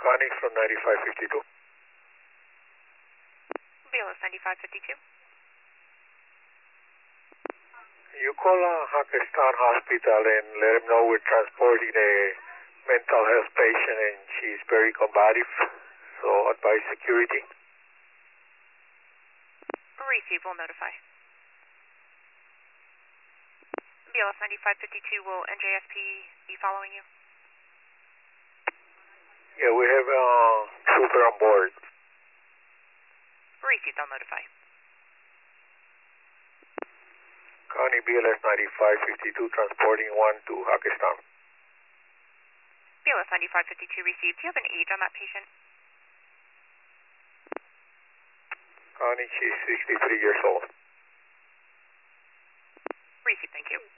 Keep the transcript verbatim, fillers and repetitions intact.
Connie from ninety-five fifty-two. B L S ninety-five fifty-two. You call uh, Hakistan Hospital and let them know we're transporting a mental health patient and she's very combative, so advise security. Receive, will notify. B L S ninety-five fifty-two, will N J S P be following you? Yeah, we have a uh, trooper on board. Receive, they'll notify. Connie, B L S ninety-five fifty-two, transporting one to Hakistan. B L S ninety-five fifty-two received. Do you have an age on that patient? Connie, she's sixty-three years old. Receive, thank you.